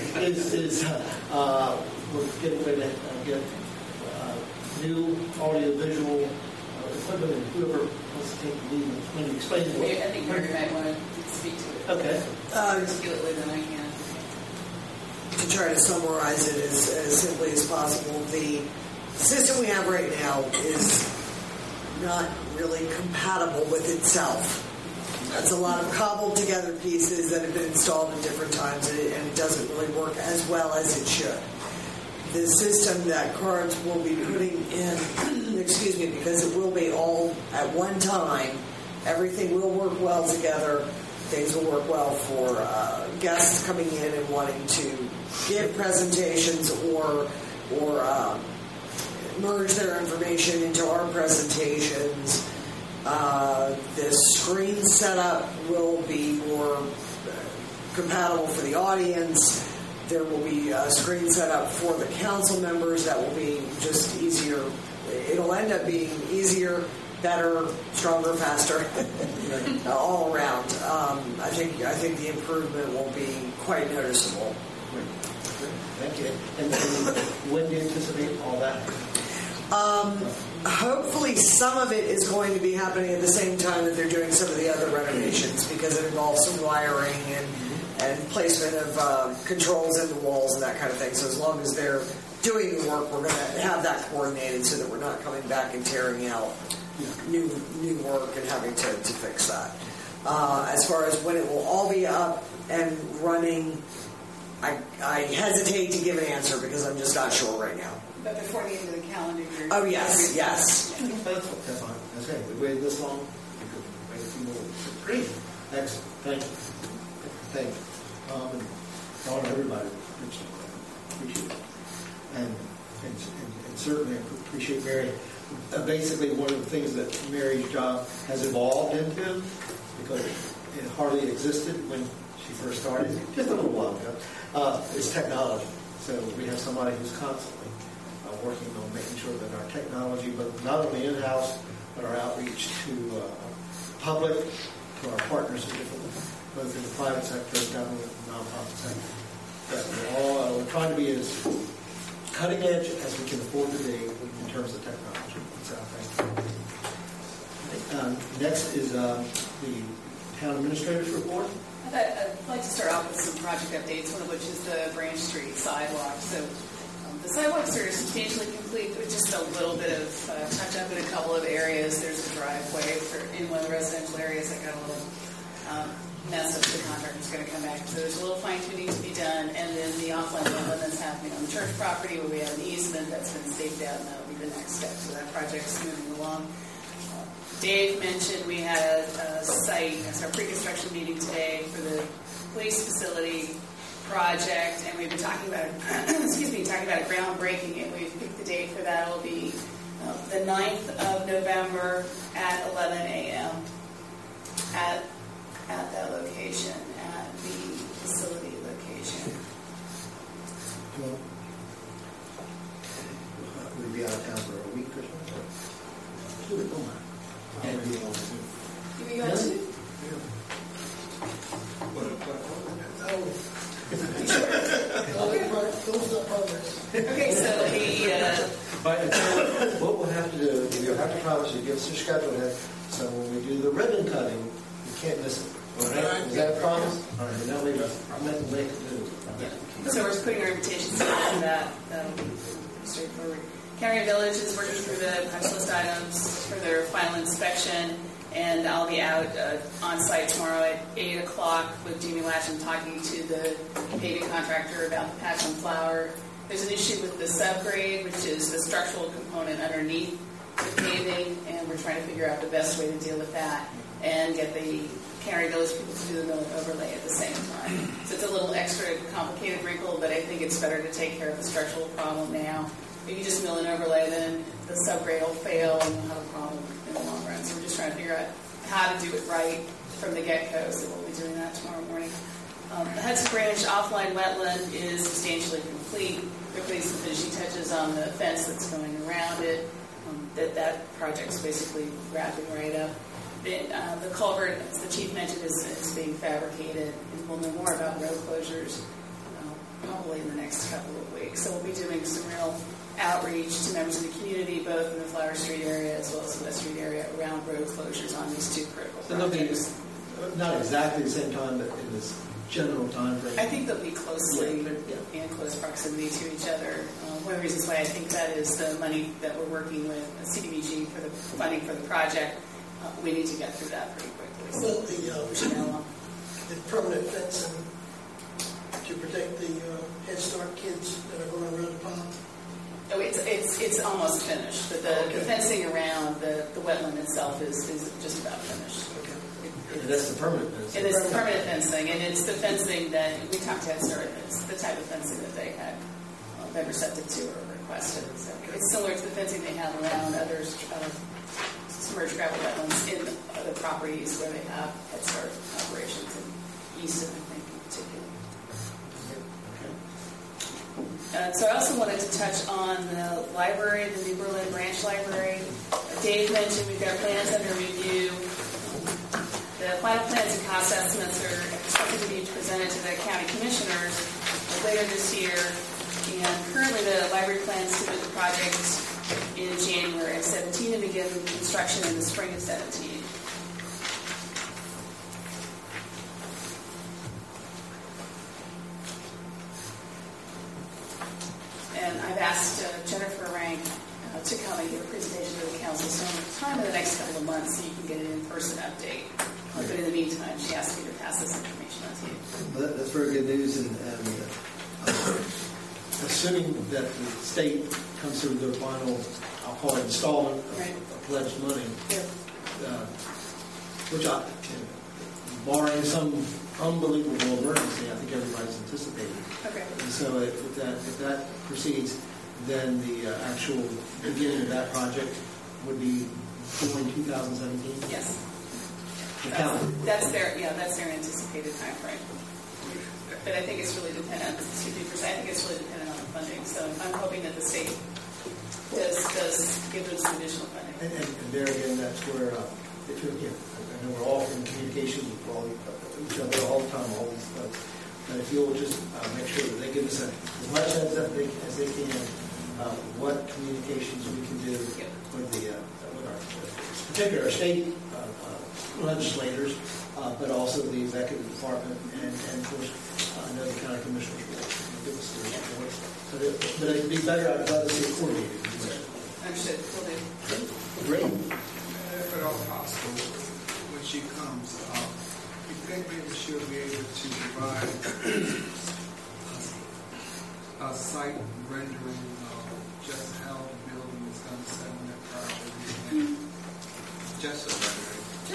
we're getting ready to get new audio-visual equipment, and whoever wants to take the lead, maybe explain it. I think Mary might want to speak to it. Okay. Articulately than I can. To try to summarize it as simply as possible, the system we have right now is not really compatible with itself. It's a lot of cobbled together pieces that have been installed at different times, and it doesn't really work as well as it should. The system that Cards will be putting in, because it will be all at one time, everything will work well together. Things will work well for guests coming in and wanting to give presentations or merge their information into our presentations. The screen setup will be more compatible for the audience. There will be a screen set up for the council members that will be just easier. It'll end up being easier, better, stronger, faster, all around. I think the improvement will be quite noticeable. Thank you. And when do you anticipate all that? Hopefully some of it is going to be happening at the same time that they're doing some of the other renovations, because it involves some wiring and placement of controls in the walls and that kind of thing. So as long as they're doing the work, we're going to have that coordinated so that we're not coming back and tearing out new work and having to fix that. As far as when it will all be up and running, I hesitate to give an answer because I'm just not sure right now. But before the end of the calendar year. Oh, yes. That's fine. That's okay. We waited this long. We could wait a few more weeks. Great. Excellent. Thank you. Thank you. And Don, everybody. Appreciate it. And certainly I appreciate Mary. Basically, one of the things that Mary's job has evolved into, because it hardly existed when she first started, just a little while ago, is technology. So we have somebody who's constantly working on making sure that our technology, but not only in-house, but our outreach to public, to our partners, both in the private sector, government, and nonprofit sector. That we're trying to be as cutting edge as we can afford to be in terms of technology. So thank you. Next is the town administrator's report. I'd like to start off with some project updates, one of which is the Branch Street sidewalk. So the sidewalks are substantially complete with just a little bit of touch-up in a couple of areas. There's a driveway in one of the residential areas that got a little mess up. The contractor's going to come back. So there's a little fine-tuning to be done. And then the offline one that's happening on the church property where we have an easement that's been staked out, and that will be the next step. So that project's moving along. Dave mentioned we had a site, that's our pre-construction meeting today for the police facility project, and we've been talking about talking about a groundbreaking, and we've picked the date for that. It'll be the 9th of November at 11 a.m. at that location, at the facility location. Will we be out of town for a week or something? Do it, don't mind. You be going to? Okay, so What we'll have to do, you'll have to promise you, give us your schedule ahead, so when we do the ribbon cutting, you can't miss it. All right? Is that a promise? All right, now we make it do. So we're just putting our invitations in for that. That'll be straightforward. Carrier Village is working through the punch list items for their final inspection, and I'll be out on site tomorrow at 8 o'clock with Jamie Latcham talking to the paving contractor about the patch on Flower. There's an issue with the subgrade, which is the structural component underneath the paving, and we're trying to figure out the best way to deal with that and get the Carrier Village people to do the mill overlay at the same time. So it's a little extra complicated wrinkle, but I think it's better to take care of the structural problem now. If you just mill and overlay, then the subgrade will fail and you'll have a problem in the long run. So we're just trying to figure out how to do it right from the get-go, so we'll be doing that tomorrow morning. The Hudson Branch offline wetland is substantially complete. They're putting some finishing touches on the fence that's going around it. That project's basically wrapping right up. The culvert, as the chief mentioned, is being fabricated, and we'll know more about road closures probably in the next couple of weeks. So we'll be doing some real outreach to members of the community, both in the Flower Street area as well as the West Street area, around road closures on these two critical projects. Not exactly the same time, but in this general time frame. I think they'll be closely in close proximity to each other. One of the reasons why I think that is the money that we're working with CDBG for the funding for the project. We need to get through that pretty quickly. Well, the permanent fencing to protect the Head Start kids that are going around the pond. Oh, it's almost finished, but the fencing around the wetland itself is just about finished. And that's the permanent fencing. It is the permanent fencing, and it's the fencing that we talked to Head Start. It's the type of fencing that they had been receptive to or requested. So it's similar to the fencing they have around other submerged gravel wetlands in other properties where they have Head Start operations in Easton, I think, in particular. So I also wanted to touch on the library, the New Berlin Branch Library. Dave mentioned we've got plans under review. The final plans and cost estimates are expected to be presented to the county commissioners later this year. And currently the library plans to do the project in January of 17 and begin construction in the spring of 17. And I've asked Jennifer Rank to come and give a presentation to the council sometime in the next couple of months so you can get an in-person update. But in the meantime, she asked me to pass this information on to you. That's very good news, and assuming that the state comes through their final, I'll call it installment of pledged money, which barring some unbelievable emergency, I think everybody's anticipating. Okay. And so if that proceeds, then the actual beginning of that project would be during 2017? Yes. That's their anticipated time frame. But I think it's really dependent. I think it's really dependent on the funding. So I'm hoping that the state does give them some additional funding. And there again, that's where I know we're all in communication with each other all the time, always. But if you'll just make sure that they give us as much heads up as they can about what communications we can do with our particular state legislators, but also the executive department, and of course, I know the county commissioners will give us their reports. But it'd be better, I'd rather see it coordinated. Understood. Will do. Great. If at all possible, when she comes, you think maybe she'll be able to provide a site rendering of just how the building is going to set on that property? Just a rendering.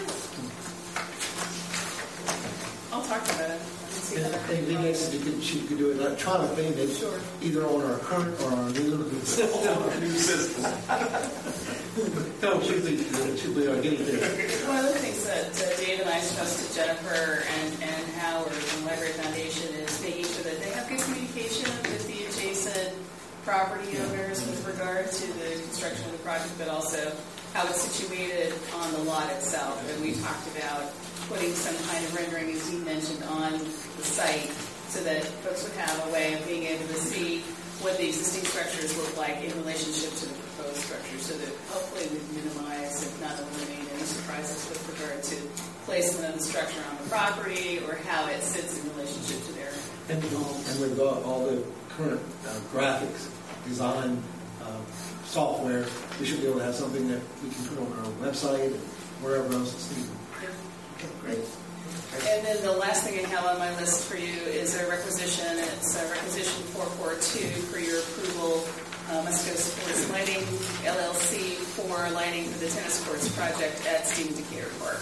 I'll talk about it. And she could do it electronically, maybe either on our current or our new system. No, she'll be getting there. One of the things that Dave and I stressed to Jennifer and Howard from Library Foundation is making sure that they have good communication with the adjacent property owners with regard to the construction of the project, but also how it's situated on the lot itself. And we talked about putting some kind of rendering, as you mentioned, on the site so that folks would have a way of being able to see what the existing structures look like in relationship to the proposed structure, so that hopefully we minimize, if not eliminate, any surprises with regard to placement of the structure on the property or how it sits in relationship to their And with all the current graphics, design, software, we should be able to have something that we can put on our website and wherever else it's needed. Okay, great. And then the last thing I have on my list for you is a requisition. It's a requisition 442 for your approval. Musco Sports Lighting LLC for lighting for the tennis courts project at Stephen Decatur Park.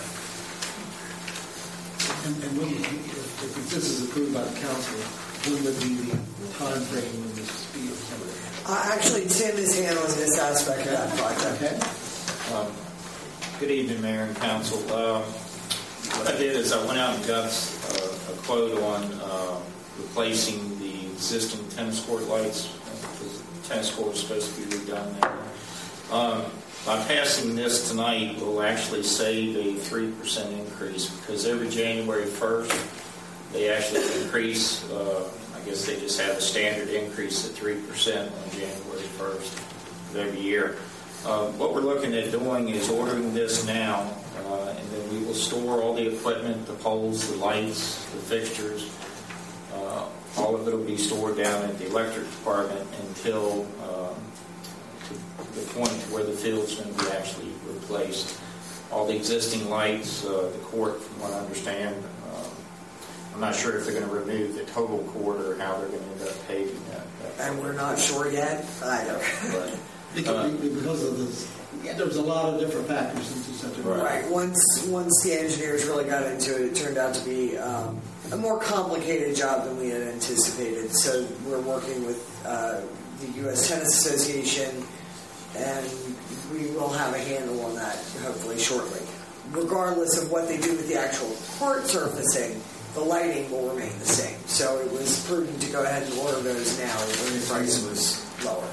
And when, if this is approved by the council, when would be the time frame when this is being covered? Actually, Tim is handling this aspect of that project. Okay. Good evening, Mayor and Council. What I did is I went out and got a quote on replacing the existing tennis court lights, because the tennis court is supposed to be redone now. By passing this tonight, we'll actually save a 3% increase, because every January 1st, they actually increase, I guess they just have a standard increase at 3% on January 1st of every year. What we're looking at doing is ordering this now, and then we will store all the equipment, the poles, the lights, the fixtures. All of it will be stored down at the electric department until the point where the field's going to be actually replaced. All the existing lights, the court, from what I understand, I'm not sure if they're going to remove the total court or how they're going to end up paving that. And we're not sure yet either. Right. Because of this, there's a lot of different factors into such a right. Once the engineers really got into it, it turned out to be a more complicated job than we had anticipated. So we're working with the U.S. Tennis Association, and we will have a handle on that hopefully shortly. Regardless of what they do with the actual court surfacing, the lighting will remain the same. So it was prudent to go ahead and order those now when the price was lower.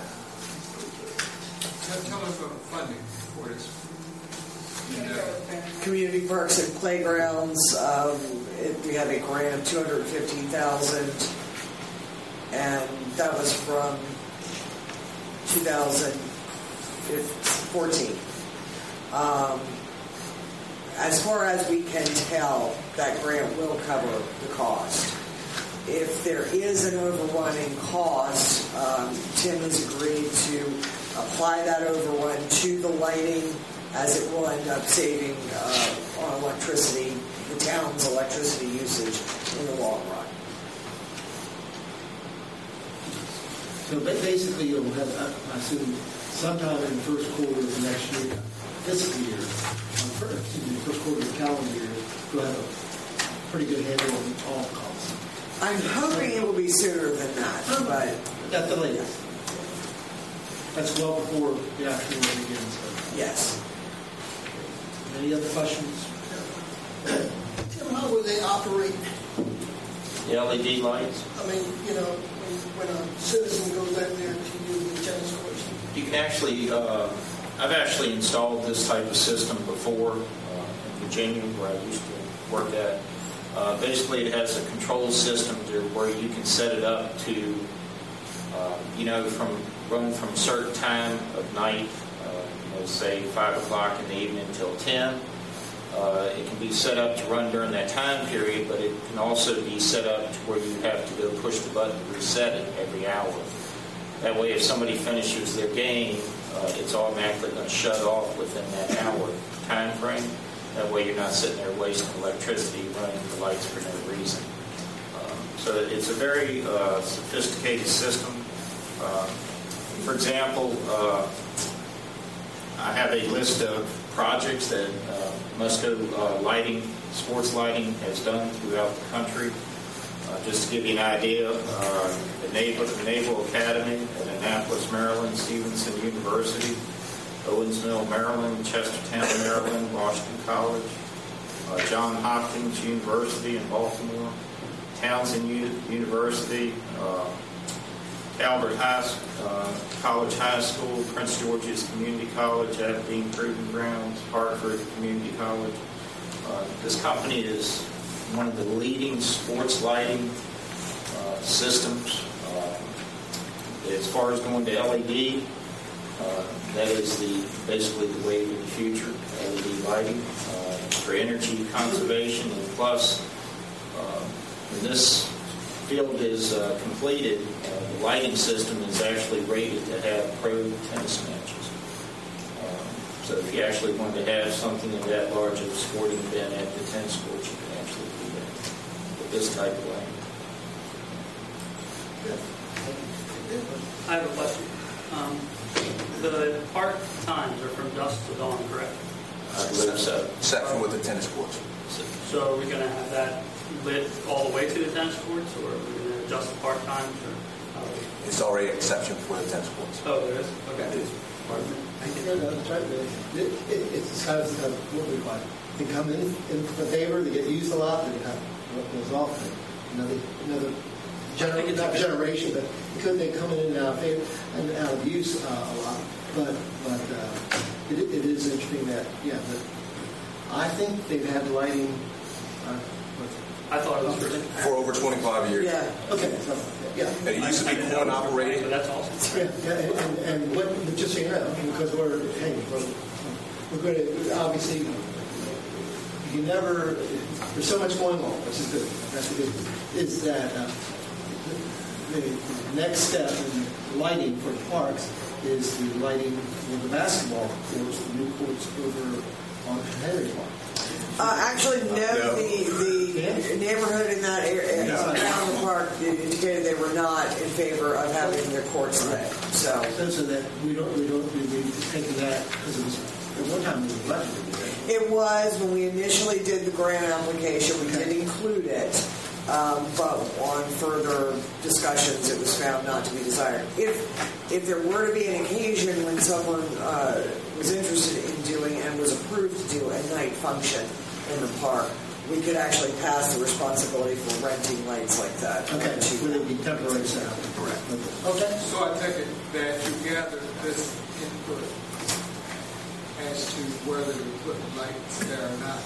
Tell us about funding for this. Community parks and playgrounds. We have a grant of $215,000, and that was from 2014. As far as we can tell, that grant will cover the cost. If there is an overrun in cost, Tim has agreed to apply that overrun to the lighting, as it will end up saving on electricity, the town's electricity usage in the long run. So basically, you'll have, I assume, sometime in the first quarter of the next year, fiscal year, the first quarter of the calendar year, you'll have a pretty good handle on all costs. I'm hoping it will be sooner than that, but that's the latest. That's well before the actual one begins. Yes. Any other questions? Tim, how will they operate? The LED lights? I mean, when a citizen goes out there to use the tennis courts. You can actually, I've actually installed this type of system before in Virginia, where I used to work at. Basically, it has a control system where you can set it up to, run from a certain time of night, say 5 o'clock in the evening until 10. It can be set up to run during that time period, but it can also be set up to where you have to go push the button to reset it every hour. That way, if somebody finishes their game, it's automatically going to shut off within that hour time frame. That way, you're not sitting there wasting electricity running the lights for no reason. So it's a very sophisticated system. For example, I have a list of projects that Musco Lighting, Sports Lighting, has done throughout the country. Just to give you an idea, the Naval Academy at Annapolis, Maryland, Stevenson University, Owensville, Maryland, Chestertown, Maryland, Washington College, Johns Hopkins University in Baltimore, Townsend University, Calvert College High School, Prince George's Community College, Aberdeen Proving Grounds, Hartford Community College. This company is one of the leading sports lighting systems. as far as going to LED, that is basically the wave of the future, LED lighting for energy conservation. And plus, when this field is completed, the lighting system is actually rated to have pro tennis matches. So if you actually want to have something of that large of a sporting event at the tennis courts, you can actually do that with this type of lighting. I have a question. The park times are from dusk to dawn, correct? I believe so. Exception with the tennis courts. So are we going to have that lit all the way to the tennis courts, or are we going to adjust the park times? Or It's already an exception for the tennis courts. Oh, there is? Okay. Pardon me. That's right. It's kind of what we call it. They come in for favor, they get used a lot, they have what goes off. Another generation, but because they come in and out of favor and out of use a lot. But it is interesting that, I think they've had lighting. I thought it was for over 25 years. Yeah. Okay. So, yeah. And it used to be coin operated. That's awesome. Yeah. And what? Just so you know, because we're going to obviously. You never. There's so much going on, which is good. That's the good. Is that the next step in lighting for the parks is the lighting for the basketball courts, the new courts over on Henry Park. Actually, no. The neighborhood in that area around the park indicated they were not in favor of having their courts lit. So that we don't be taking that because it was at one time it was budgeted. It was when we initially did the grant application. We did include it, but on further discussions, it was found not to be desired. If there were to be an occasion when someone was interested in doing and was approved to do a night function in the park, we could actually pass the responsibility for renting lights like that. Okay, will it be temporary sound? Correct. Okay. So I take it that you gathered this input as to whether to put lights there or not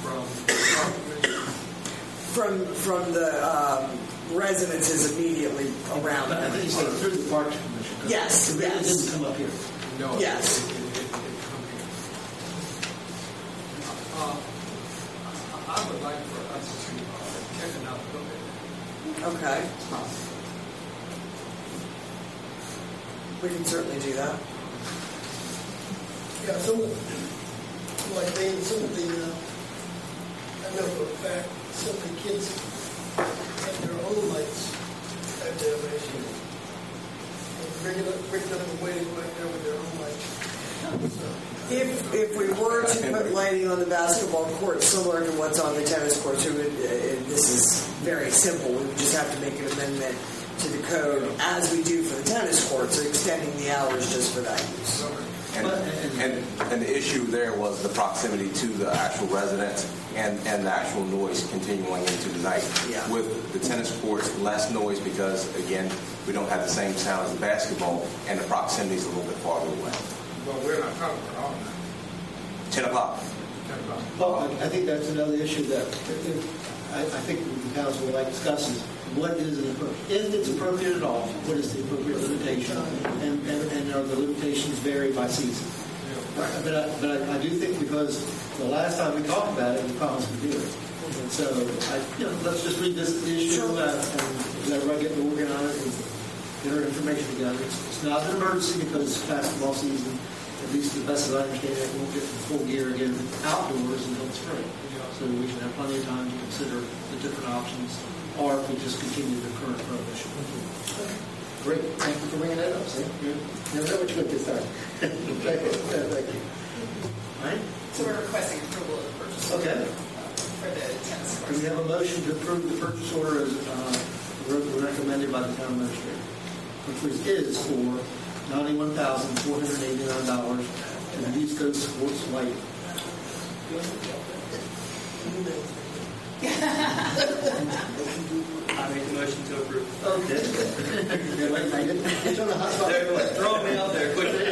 from the residences immediately around. But I think you said through the Parks Commission. Yes. It didn't come up here. No. Yes. I would like for us to take another look at it. Okay. We can certainly do that. Yeah, some of the, I know for a fact, some of the kids have their own lights at their elevation. And bring them away right there with their own lights. If we were to put lighting on the basketball court similar to what's on the tennis courts, this is very simple. We would just have to make an amendment to the code as we do for the tennis courts, extending the hours just for that use. And the issue there was the proximity to the actual residents and the actual noise continuing into the night. Yeah. With the tennis courts, less noise because, again, we don't have the same sound as basketball, and the proximity is a little bit farther away. Well, we're not talking about all night. 10 o'clock. 10 o'clock. Well, I think that's another issue that I think the council would like to discuss is what is it appropriate? If it's appropriate at all, what is the appropriate limitation? And are the limitations vary by season? But I do think because the last time we talked about it, we promised to do it. And so, let's just revisit the issue and let everybody get moving on it and get our information together. It's not an emergency because basketball season, at least to the best as I understand it, won't get in full gear again outdoors until spring. So we should have plenty of time to consider the different options, or if we just continue the current prohibition. Great. Thank you for bringing that up. See? You never know what you're going to get started. Thank you. All right. So we're requesting approval of the purchase order for the tennis courts. Do we have a motion to approve the purchase order as recommended by the town administrator, which is for $91,489 to the East Coast Sports Light. I make the motion to approve. Okay. Throw me out there quickly.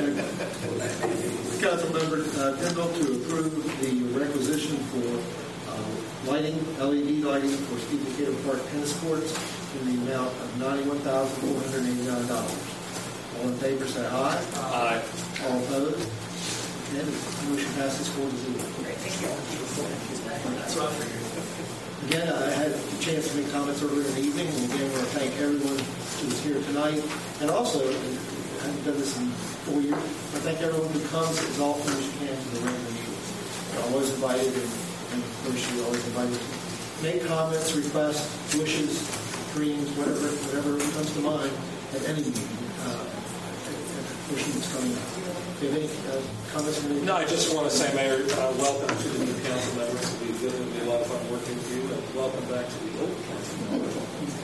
Councilmember Kendall to approve the requisition for lighting, LED lighting for Steve Decatur Park tennis courts in the amount of $91,489. All in favor, say aye. Aye. All opposed? Okay, the motion passes 4-0. Great, thank you. That's what I figured. Again, I had a chance to make comments earlier in the evening, and again, I want to thank everyone who was here tonight. And also, I haven't done this in 4 years, I thank everyone who comes as often as you can to the regular meetings. You're always invited, and of course, you're always invited to make comments, requests, wishes, dreams, whatever comes to mind at any meeting. That's coming up. Do you have any comments? No, I just want to say, Mayor, welcome to the new council members. It'll be good. It'll be a lot of fun working with you, and welcome back to the old council members.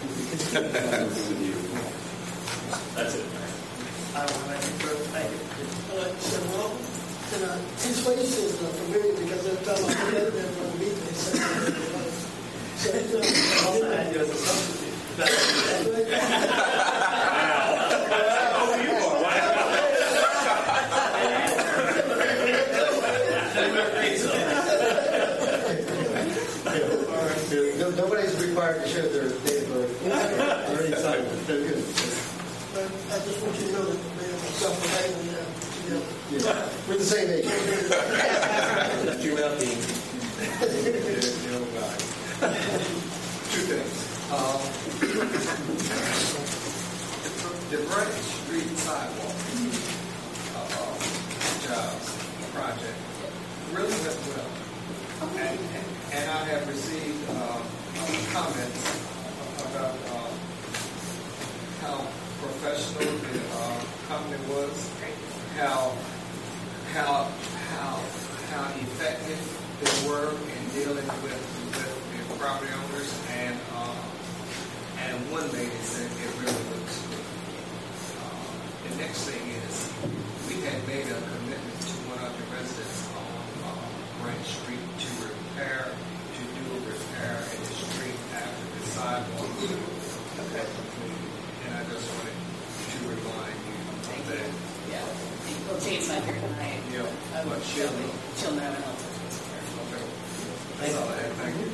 That's it. I don't have anything further. Thank you. So, well, his face is familiar because every time I look at him from the meeting, he says, so he's going to do as a substitute. Nobody's required to share their date of birth. Already signed. Very good. But I just want you to know that me and myself are hanging together. Yeah. We're the same age. That's you out being. Two things. The Branch Street sidewalk jobs project really went well. And I have received comments about how professional the company was, how effective they were in dealing with the property owners, and one lady said it really looks good. The next thing is we had made a commitment to one of the residents on Branch Street to do a repair in the street after the sidewalk was completed. And I just wanted to remind you of that. Yeah. Well, Jane's not here tonight. Yeah. But she'll know. She'll know, and I'll touch base with her. Okay. That's all I have. Thank you.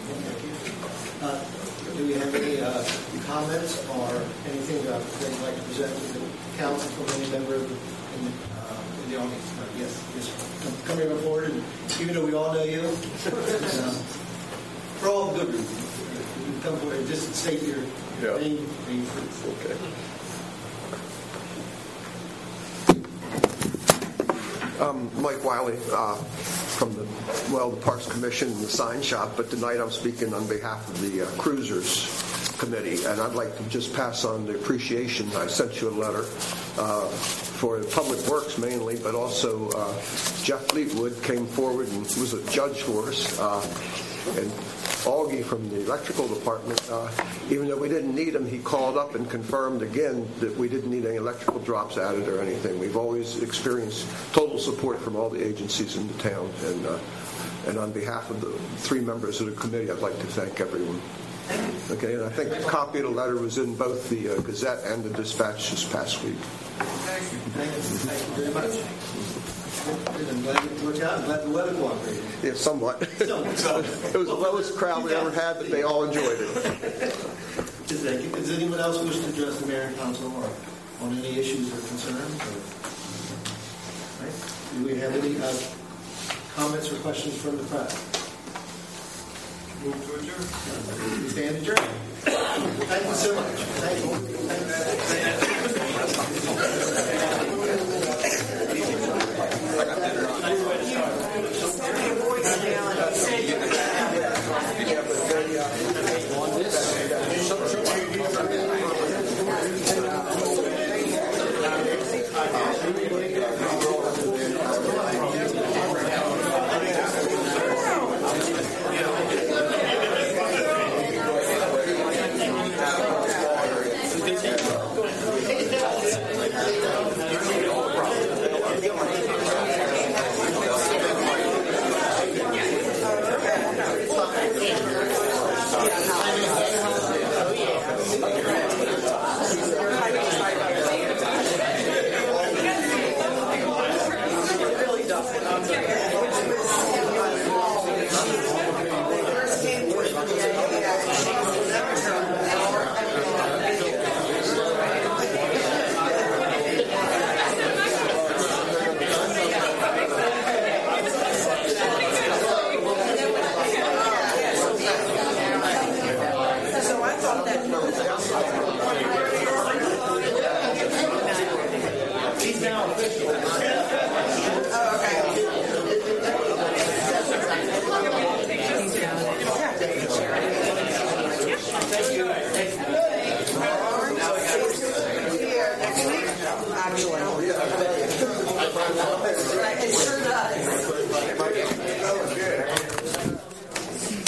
Do we have any comments or anything that you'd like to present to the council from any member in the audience? Yes. Come here forward, and even though we all know you, for all the good reasons, you can come forward and just state your name. Okay. Mike Wiley from the Parks Commission and the Sign Shop, but tonight I'm speaking on behalf of the Cruisers Committee, and I'd like to just pass on the appreciation. I sent you a letter for Public Works mainly, but also Jeff Fleetwood came forward and was a judge for us, and Augie from the electrical department, even though we didn't need him, he called up and confirmed again that we didn't need any electrical drops added or anything. We've always experienced total support from all the agencies in the town, and on behalf of the 3 members of the committee, I'd like to thank everyone. Okay, and I think a copy of the letter was in both the Gazette and the Dispatch this past week. Thank you very much. I'm glad it worked out. I'm glad the weather cooperated. Yeah, somewhat. It was the lowest crowd we ever had, but they all enjoyed it. Thank you. Does anyone else wish to address the mayor and council or on any issues or concerns? Right. Do we have any comments or questions from the press? Move to adjourn. We stand adjourned. Thank you so much. Thank you. He's now official.